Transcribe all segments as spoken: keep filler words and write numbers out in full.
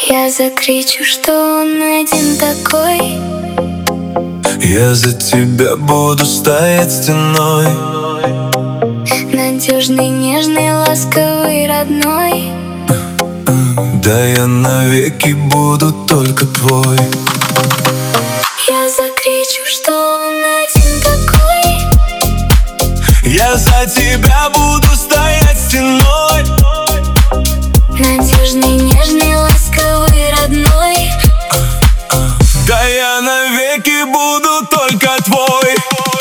Я закричу, что он один такой. Я за тебя буду стоять стеной. Надежный, нежный, ласковый, родной. Да я навеки буду только твой. Я закричу, что он один такой. Я за тебя буду стоять стеной. Надежный, нежный, ласковый, родной. Да я навеки буду только твой.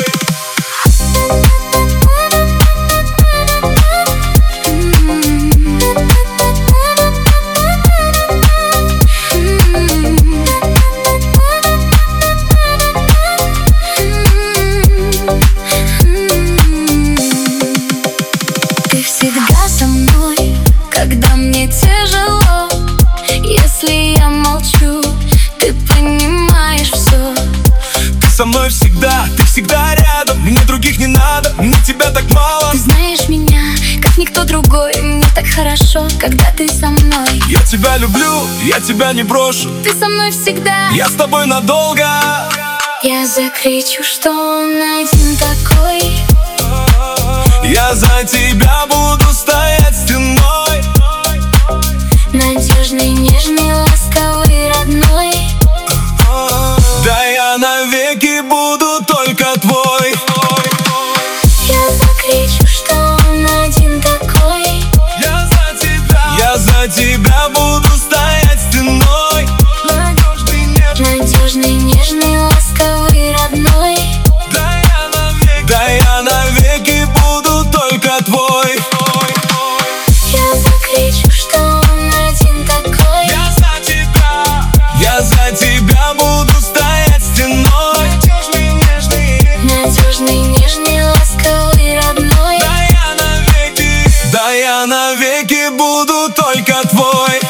Ты всегда со мной, когда мне тяжело. Если я молчу, ты понимаешь все. Ты со мной всегда, ты всегда рядом. Мне других не надо, мне тебя так мало. Ты знаешь меня, как никто другой. Мне так хорошо, когда ты со мной. Я тебя люблю, я тебя не брошу. Ты со мной всегда. Я с тобой надолго. Я закричу, что он один такой. Я за тебя буду стоять стеной. Надежный, нежный, ласковый, родной. Да я навеки буду только твой. Я закричу, что он один такой. Я за тебя, я за тебя буду стоять стеной. Надежный, нежный, Надежный, нежный, ласковый, родной. да я навеки, да я навеки буду только твой. Я закричу, что он один такой. Я за тебя, я за тебя буду стоять стеной. Надежный, нежный, Надежный, нежный, ласковый, родной. да я навеки, да я навеки буду только твой.